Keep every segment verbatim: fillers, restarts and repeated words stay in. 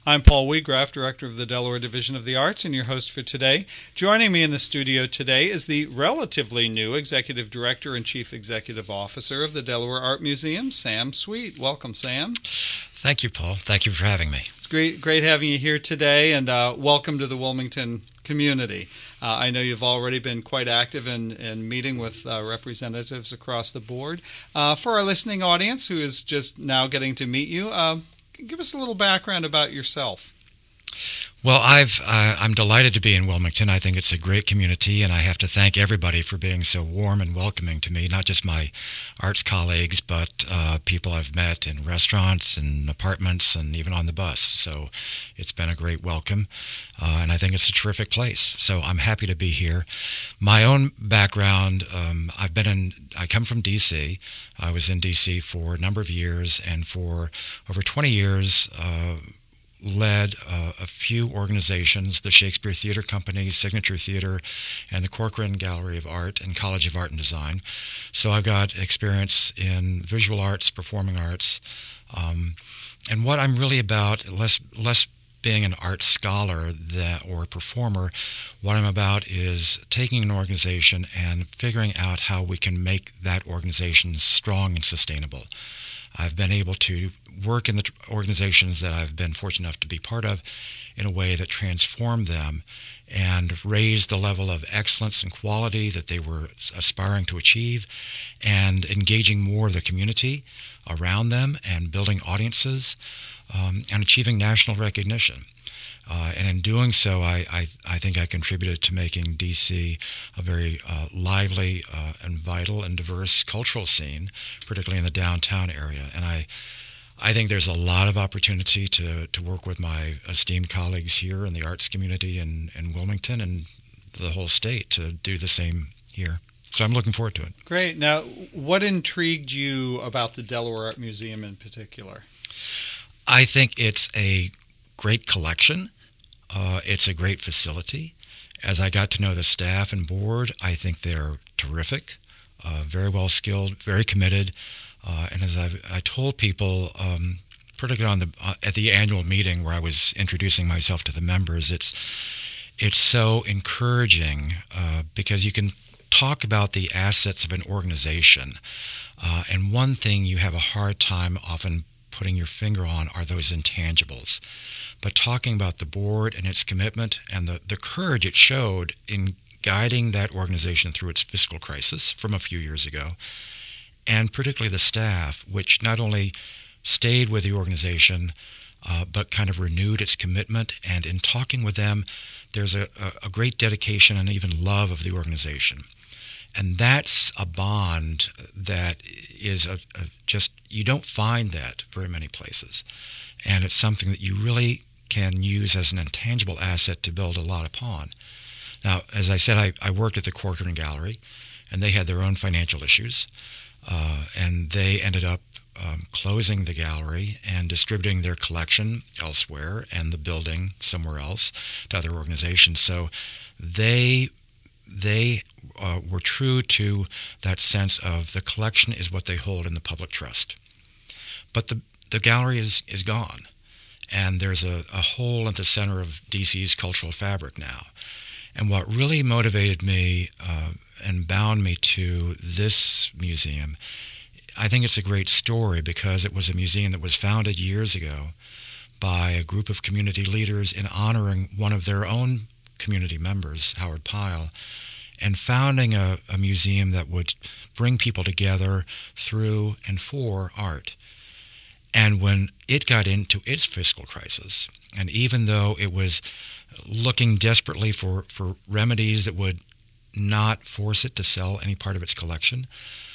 I'm Paul Wiegraff, Director of the Delaware Division of the Arts, and your host for today. Joining me in the studio today is the relatively new Executive Director and Chief Executive Officer of the Delaware Art Museum, Sam Sweet. Welcome, Sam. Thank you, Paul. Thank you for having me. It's great, great having you here today, and uh, welcome to the Wilmington community. Uh, I know you've already been quite active in, in meeting with uh, representatives across the board. Uh, for our listening audience who is just now getting to meet you, uh, give us a little background about yourself. Well, I've, uh, I'm delighted to be in Wilmington. I think it's a great community, and I have to thank everybody for being so warm and welcoming to me, not just my arts colleagues, but uh, people I've met in restaurants and apartments and even on the bus. So it's been a great welcome, uh, and I think it's a terrific place. So I'm happy to be here. My own background, um, I've been in, I come from D C. I was in D C for a number of years, and for over twenty years, uh, led uh, a few organizations, the Shakespeare Theater Company, Signature Theater, and the Corcoran Gallery of Art and College of Art and Design. So I've got experience in visual arts, performing arts, um, and what I'm really about, less less being an art scholar that, or a performer, what I'm about is taking an organization and figuring out how we can make that organization strong and sustainable. I've been able to work in the organizations that I've been fortunate enough to be part of in a way that transformed them and raised the level of excellence and quality that they were aspiring to achieve, and engaging more of the community around them and building audiences, um, and achieving national recognition. Uh, and in doing so, I, I, I think I contributed to making D C a very uh, lively uh, and vital and diverse cultural scene, particularly in the downtown area. And I I think there's a lot of opportunity to, to work with my esteemed colleagues here in the arts community in, in Wilmington and the whole state to do the same here. So I'm looking forward to it. Great. Now, what intrigued you about the Delaware Art Museum in particular? I think it's a great collection. Uh, it's a great facility. As I got to know the staff and board, I think they're terrific, uh, very well skilled, very committed. Uh, and as I've, I told people, um, particularly on the uh, at the annual meeting where I was introducing myself to the members, it's it's so encouraging uh, because you can talk about the assets of an organization, uh, and one thing you have a hard time often putting your finger on are those intangibles. But talking about the board and its commitment and the, the courage it showed in guiding that organization through its fiscal crisis from a few years ago, and particularly the staff, which not only stayed with the organization, uh, but kind of renewed its commitment. And in talking with them, there's a, a, a great dedication and even love of the organization. And that's a bond that is a, a just, you don't find that very many places. And it's something that you really can use as an intangible asset to build a lot upon. Now, as I said, I, I worked at the Corcoran Gallery, and they had their own financial issues. Uh, and they ended up um, closing the gallery and distributing their collection elsewhere and the building somewhere else to other organizations. So they they uh, were true to that sense of the collection is what they hold in the public trust. But the the gallery is, is gone, and there's a, a hole at the center of D C's cultural fabric now. And what really motivated me uh, and bound me to this museum, I think it's a great story because it was a museum that was founded years ago by a group of community leaders in honoring one of their own community members, Howard Pyle, and founding a, a museum that would bring people together through and for art. And when it got into its fiscal crisis, and even though it was looking desperately for, for remedies that would not force it to sell any part of its collection,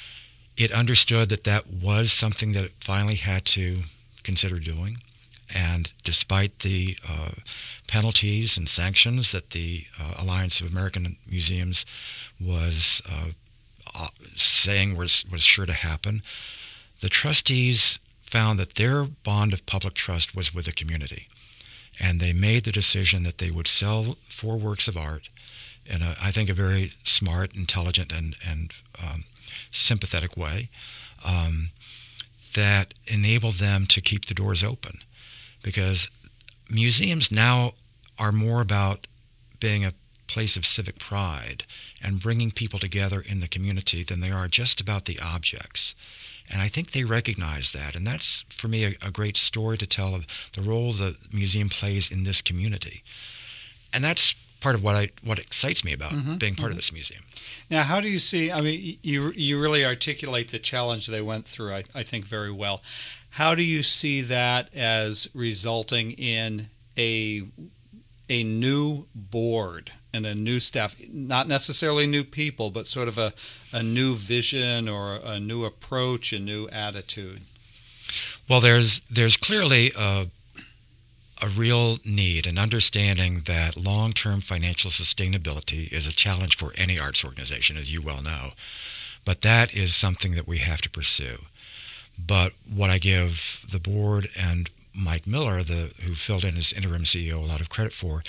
it understood that that was something that it finally had to consider doing. And despite the uh, penalties and sanctions that the uh, Alliance of American Museums was uh, uh, saying was, was sure to happen, the trustees found that their bond of public trust was with the community. And they made the decision that they would sell four works of art in, a, I think, a very smart, intelligent, and, and um, sympathetic way um, that enabled them to keep the doors open. Because museums now are more about being a place of civic pride and bringing people together in the community than they are just about the objects. And I think they recognize that, and that's, for me, a, a great story to tell of the role the museum plays in this community. And that's part of what I what excites me about mm-hmm, being part mm-hmm. of this museum. Now, how do you see, I mean, you you really articulate the challenge they went through, I, I think, very well. How do you see that as resulting in a a new board and a new staff, not necessarily new people, but sort of a, a new vision or a new approach, a new attitude? Well, there's there's clearly a, a real need and understanding that long-term financial sustainability is a challenge for any arts organization, as you well know. But that is something that we have to pursue. But what I give the board and Mike Miller, the, who filled in as interim C E O, a lot of credit for,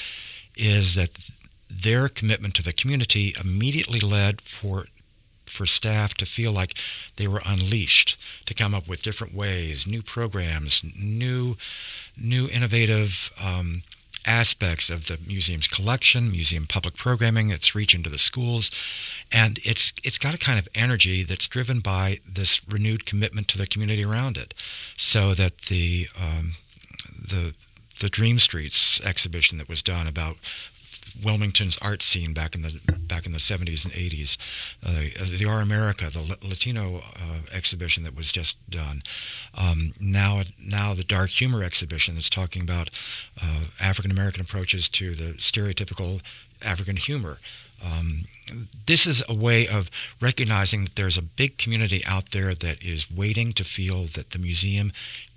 is that their commitment to the community immediately led for for staff to feel like they were unleashed, to come up with different ways, new programs, new new innovative um, aspects of the museum's collection, museum public programming that's reach into the schools. And it's it's got a kind of energy that's driven by this renewed commitment to the community around it, so that the um, the the Dream Streets exhibition that was done about Wilmington's art scene back in the back in the seventies and eighties, uh, the Our America, the Latino uh, exhibition that was just done, um, now now the Dark Humor exhibition that's talking about uh, African American approaches to the stereotypical African humor. Um, this is a way of recognizing that there's a big community out there that is waiting to feel that the museum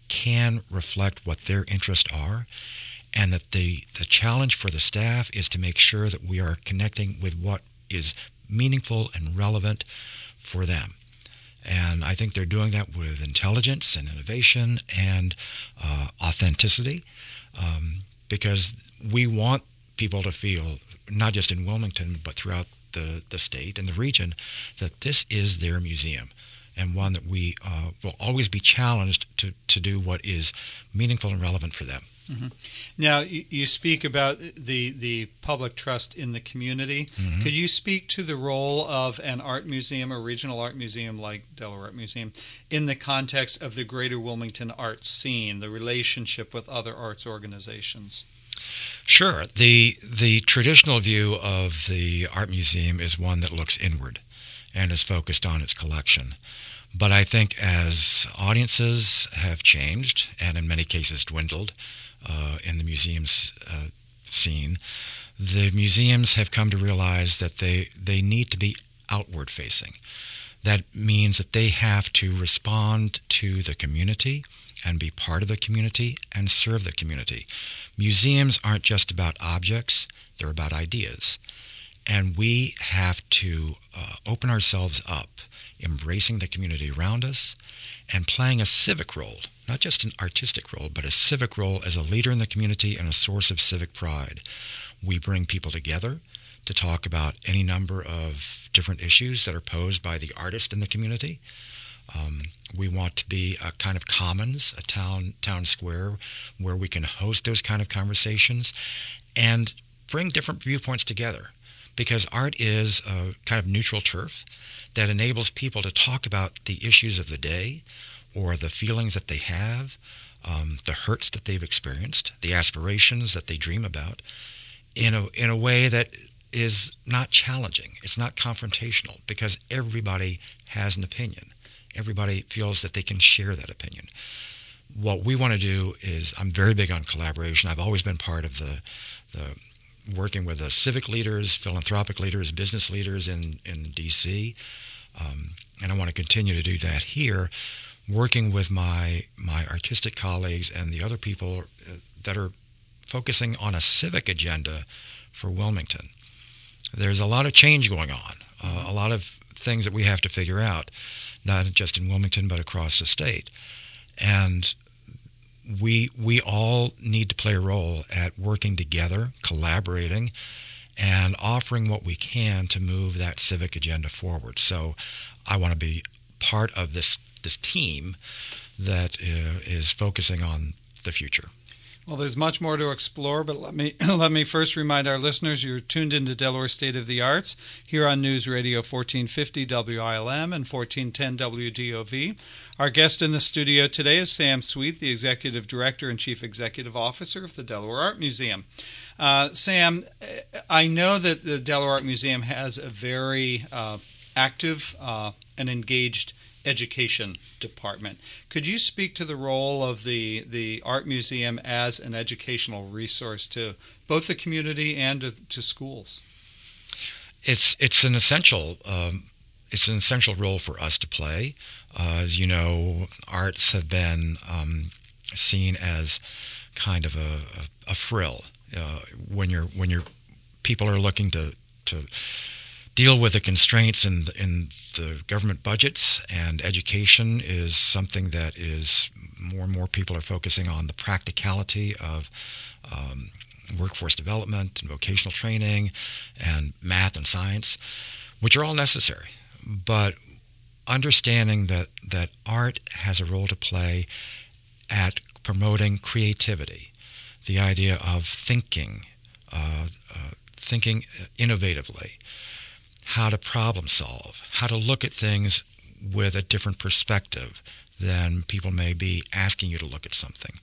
can reflect what their interests are, and that the, the challenge for the staff is to make sure that we are connecting with what is meaningful and relevant for them. And I think they're doing that with intelligence and innovation and uh, authenticity, um, because we want people to feel, not just in Wilmington, but throughout the, the state and the region, that this is their museum, and one that we uh, will always be challenged to, to do what is meaningful and relevant for them. Mm-hmm. Now, you, you speak about the the public trust in the community. Mm-hmm. Could you speak to the role of an art museum, a regional art museum like Delaware Art Museum, in the context of the greater Wilmington art scene, the relationship with other arts organizations? Sure. The the traditional view of the art museum is one that looks inward and is focused on its collection. But I think as audiences have changed, and in many cases dwindled, uh, in the museum's uh, scene, the museums have come to realize that they, they need to be outward-facing. That means that they have to respond to the community and be part of the community and serve the community. Museums aren't just about objects, they're about ideas. And we have to uh, open ourselves up, embracing the community around us and playing a civic role, not just an artistic role, but a civic role as a leader in the community and a source of civic pride. We bring people together to talk about any number of different issues that are posed by the artist in the community. Um, we want to be a kind of commons, a town town square where we can host those kind of conversations and bring different viewpoints together. Because art is a kind of neutral turf that enables people to talk about the issues of the day or the feelings that they have, um, the hurts that they've experienced, the aspirations that they dream about, in a in a way that is not challenging. It's not confrontational, because everybody has an opinion. Everybody feels that they can share that opinion. What we want to do is, I'm very big on collaboration. I've always been part of the the working with the civic leaders, philanthropic leaders, business leaders in, in D C, um, and I want to continue to do that here, working with my my artistic colleagues and the other people that are focusing on a civic agenda for Wilmington. There's a lot of change going on, uh, a lot of things that we have to figure out, not just in Wilmington, but across the state. And we we all need to play a role at working together, collaborating, and offering what we can to move that civic agenda forward. So I want to be part of this this team that uh, is focusing on the future. Well, there's much more to explore, but let me let me first remind our listeners you're tuned into Delaware State of the Arts here on News Radio fourteen fifty W I L M and fourteen ten W D O V. Our guest in the studio today is Sam Sweet, the Executive Director and Chief Executive Officer of the Delaware Art Museum. Uh, Sam, I know that the Delaware Art Museum has a very uh, active uh, and engaged education department. Could you speak to the role of the the art museum as an educational resource to both the community and to, to schools? It's it's an essential um, it's an essential role for us to play. Uh, as you know, arts have been um, seen as kind of a, a, a frill uh, when you're when you're people are looking to to deal with the constraints in in the government budgets, and education is something that is more and more people are focusing on the practicality of um, workforce development and vocational training and math and science, which are all necessary. But understanding that, that art has a role to play at promoting creativity, the idea of thinking, uh, uh, thinking innovatively, how to problem solve, how to look at things with a different perspective than people may be asking you to look at something.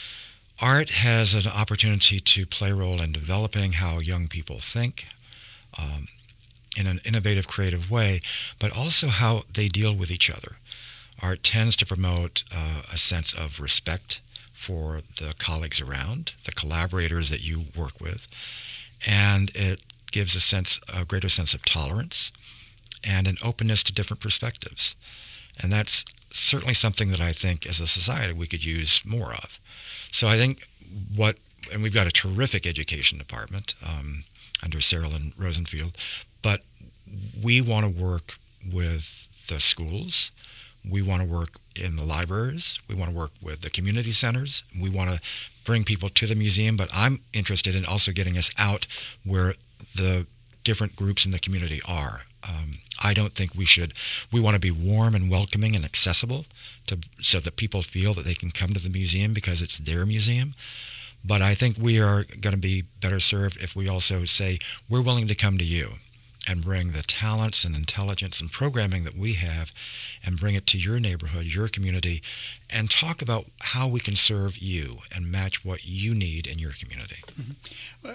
Art has an opportunity to play a role in developing how young people think um, in an innovative, creative way, but also how they deal with each other. Art tends to promote uh, a sense of respect for the colleagues around, the collaborators that you work with, and it gives a sense, a greater sense of tolerance and an openness to different perspectives. And that's certainly something that I think as a society we could use more of. So I think what, and we've got a terrific education department um, under Sarah Lynn Rosenfield, but we want to work with the schools. We want to work in the libraries. We want to work with the community centers. We want to bring people to the museum, but I'm interested in also getting us out where the different groups in the community are. Um, I don't think we should, we want to be warm and welcoming and accessible to, so that people feel that they can come to the museum because it's their museum. But I think we are going to be better served if we also say, we're willing to come to you and bring the talents and intelligence and programming that we have and bring it to your neighborhood, your community, and talk about how we can serve you and match what you need in your community. Mm-hmm. Well,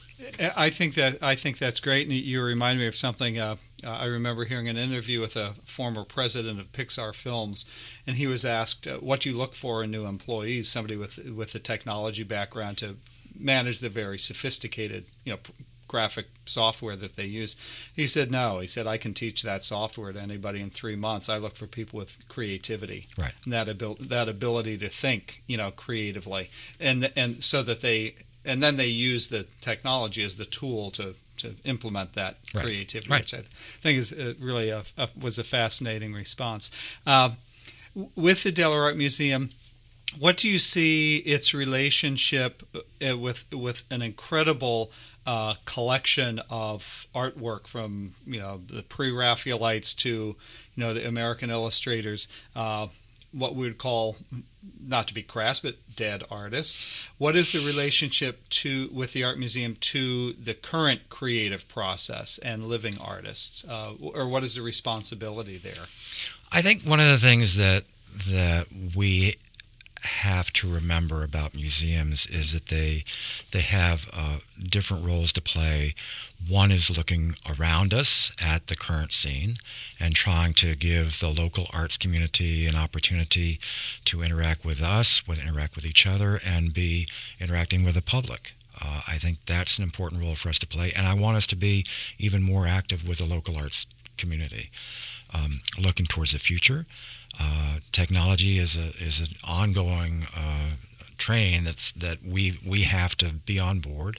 I think that I think that's great, and you remind me of something. Uh, I remember hearing an interview with a former president of Pixar Films, and he was asked, uh, "What do you look for in new employees? Somebody with with the technology background to manage the very sophisticated, you know, p- graphic software that they use." He said, "No." He said, "I can teach that software to anybody in three months. I look for people with creativity, right, and that abil- that ability to think, you know, creatively, and and so that they." And then they use the technology as the tool to, to implement that right. creativity, right. which I think is uh, really a, a, was a fascinating response. Uh, with the Delaware Art Museum, what do you see its relationship uh, with with an incredible uh, collection of artwork from, you know, the pre-Raphaelites to, you know, the American illustrators, uh, what we would call, not to be crass, but dead artists? What is the relationship to with the art museum to the current creative process and living artists, uh, or what is the responsibility there? I think one of the things that that we have to remember about museums is that they they have uh, different roles to play. One is looking around us at the current scene and trying to give the local arts community an opportunity to interact with us, with interact with each other, and be interacting with the public. Uh, I think that's an important role for us to play, and I want us to be even more active with the local arts community. Um, looking towards the future, uh, technology is a is an ongoing uh, train that's that we we have to be on board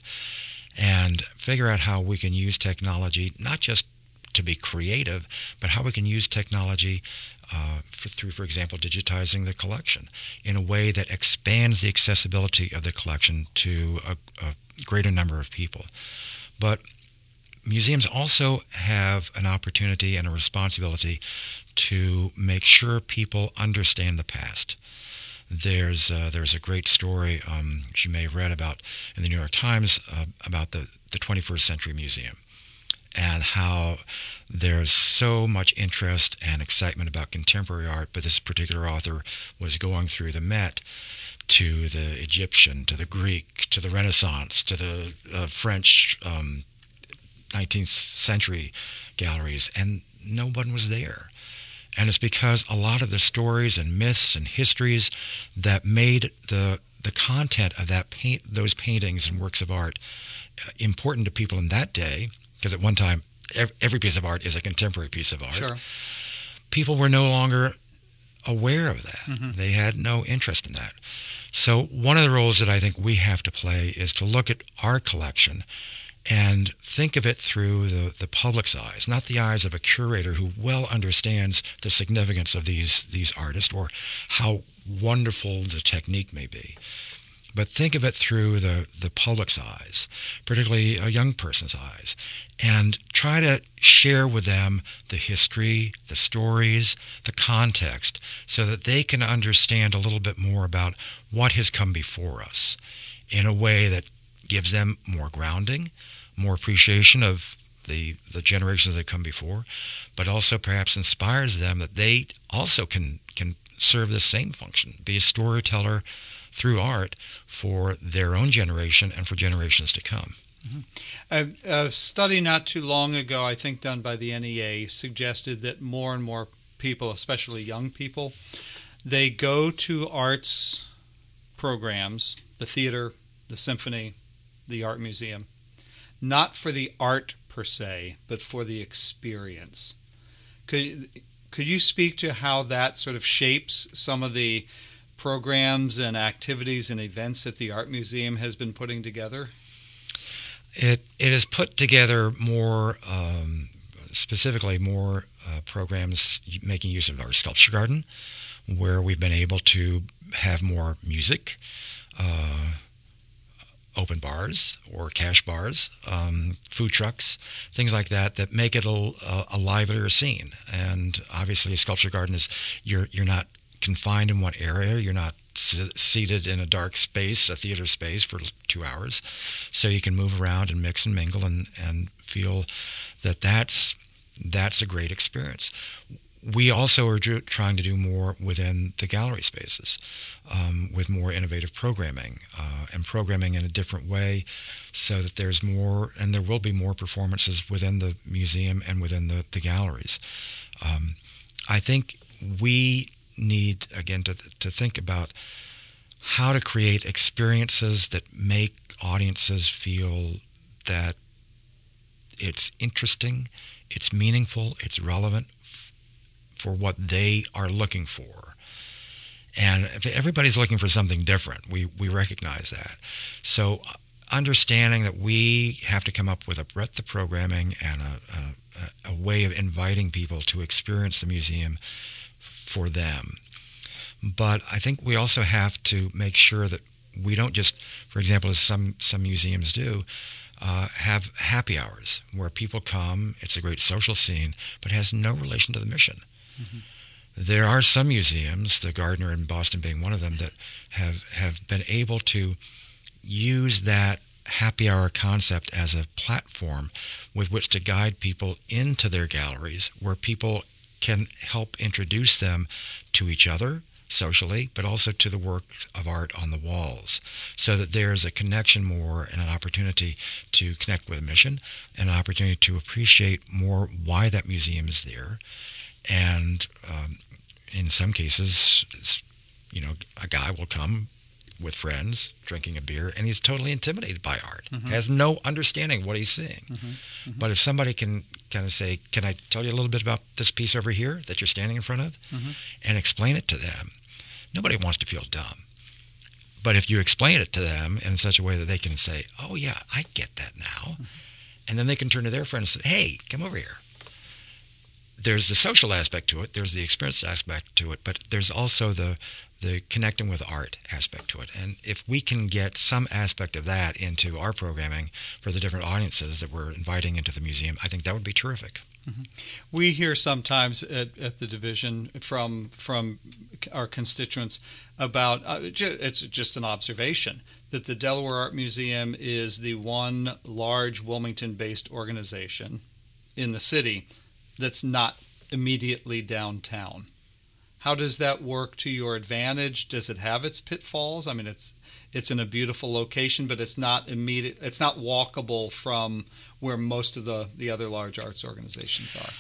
and figure out how we can use technology not just to be creative, but how we can use technology uh, for, through, for example, digitizing the collection in a way that expands the accessibility of the collection to a, a greater number of people. But museums also have an opportunity and a responsibility to make sure people understand the past, There's uh, there's a great story um, which you may have read about in the New York Times uh, about the, the twenty-first Century Museum, and how there's so much interest and excitement about contemporary art, but this particular author was going through the Met to the Egyptian, to the Greek, to the Renaissance, to the uh, French um, nineteenth century galleries, and no one was there. And it's because a lot of the stories and myths and histories that made the the content of that paint, those paintings and works of art uh, important to people in that day, because at one time every, every piece of art is a contemporary piece of art. Sure. People were no longer aware of that. Mm-hmm. They had no interest in that. So one of the roles that I think we have to play is to look at our collection and think of it through the, the public's eyes, not the eyes of a curator who well understands the significance of these, these artists or how wonderful the technique may be. But think of it through the, the public's eyes, particularly a young person's eyes, and try to share with them the history, the stories, the context, so that they can understand a little bit more about what has come before us in a way that gives them more grounding, more appreciation of the the generations that have come before, but also perhaps inspires them that they also can can serve the same function, be a storyteller through art for their own generation and for generations to come. Mm-hmm. A, a study not too long ago, I think done by the N E A, suggested that more and more people, especially young people, they go to arts programs, the theater, the symphony, the art museum, not for the art per se, but for the experience. Could could you speak to how that sort of shapes some of the programs and activities and events that the art museum has been putting together? It it has put together more, um, specifically more uh, programs making use of our sculpture garden, where we've been able to have more music, uh, open bars or cash bars, um, food trucks, things like that, that make it a, a, a livelier scene. And obviously a sculpture garden is, you're you're not confined in one area. You're not s- seated in a dark space, a theater space, for two hours. So you can move around and mix and mingle and, and feel that that's, that's a great experience. We also are do, trying to do more within the gallery spaces, um, with more innovative programming uh, and programming in a different way, so that there's more, and there will be more performances within the museum and within the, the galleries. Um, I think we need, again, to to think about how to create experiences that make audiences feel that it's interesting, it's meaningful, it's relevant for what they are looking for. And if everybody's looking for something different, we, we recognize that. So understanding that we have to come up with a breadth of programming and a, a, a way of inviting people to experience the museum for them. But I think we also have to make sure that we don't just, for example, as some, some museums do, uh, have happy hours where people come, it's a great social scene, but has no relation to the mission. Mm-hmm. There are some museums, the Gardner in Boston being one of them, that have, have been able to use that happy hour concept as a platform with which to guide people into their galleries, where people can help introduce them to each other socially, but also to the work of art on the walls, so that there's a connection more and an opportunity to connect with a mission, and an opportunity to appreciate more why that museum is there. And um, in some cases, you know, a guy will come with friends drinking a beer, and he's totally intimidated by art, mm-hmm. has no understanding of what he's seeing. Mm-hmm. Mm-hmm. But if somebody can kind of say, can I tell you a little bit about this piece over here that you're standing in front of, mm-hmm. and explain it to them, nobody wants to feel dumb. But if you explain it to them in such a way that they can say, oh yeah, I get that now, mm-hmm. and then they can turn to their friends and say, hey, come over here. there's the social aspect to it, there's the experience aspect to it, but there's also the the connecting with art aspect to it. And if we can get some aspect of that into our programming for the different audiences that we're inviting into the museum, I think that would be terrific. Mm-hmm. We hear sometimes at, at the division from from our constituents about, uh, it's just an observation, that the Delaware Art Museum is the one large Wilmington-based organization in the city that's not immediately downtown. How does that work to your advantage? Does it have its pitfalls? I mean, it's it's in a beautiful location, but it's not immediate. It's not walkable from where most of the, the other large arts organizations are.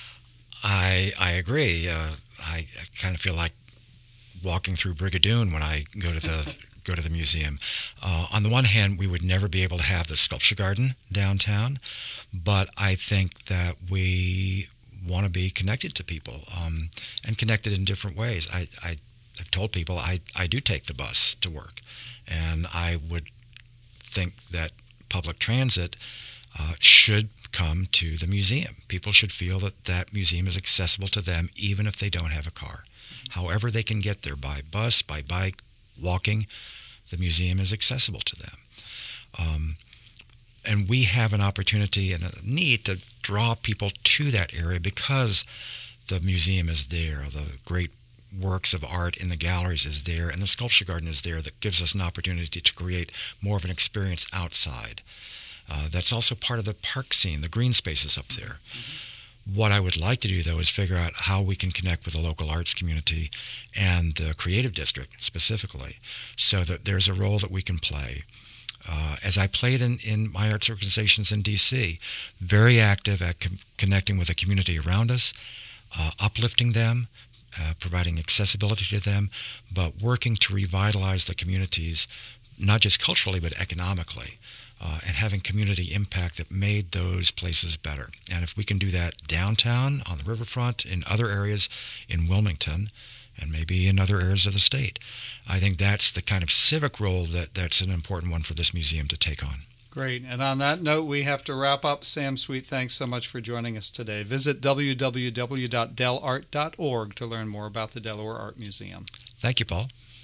I I agree. Uh, I, I kind of feel like walking through Brigadoon when I go to the go to the museum. Uh, on the one hand, we would never be able to have the sculpture garden downtown, but I think that we want to be connected to people, um, and connected in different ways. I, I, I've told people I, I do take the bus to work, and I would think that public transit uh, should come to the museum. People should feel that that museum is accessible to them even if they don't have a car. However they can get there, by bus, by bike, walking, the museum is accessible to them. Um, And we have an opportunity and a need to draw people to that area because the museum is there, the great works of art in the galleries is there, and the sculpture garden is there that gives us an opportunity to create more of an experience outside. Uh, that's also part of the park scene, the green spaces up there. Mm-hmm. What I would like to do, though, is figure out how we can connect with the local arts community and the creative district specifically, so that there's a role that we can play. Uh, as I played in, in my arts organizations in D C, very active at com- connecting with the community around us, uh, uplifting them, uh, providing accessibility to them, but working to revitalize the communities, not just culturally, but economically, uh, and having community impact that made those places better. And if we can do that downtown, on the riverfront, in other areas in Wilmington, and maybe in other areas of the state, I think that's the kind of civic role that, that's an important one for this museum to take on. Great. And on that note, we have to wrap up. Sam Sweet, thanks so much for joining us today. Visit w w w dot del art dot org to learn more about the Delaware Art Museum. Thank you, Paul.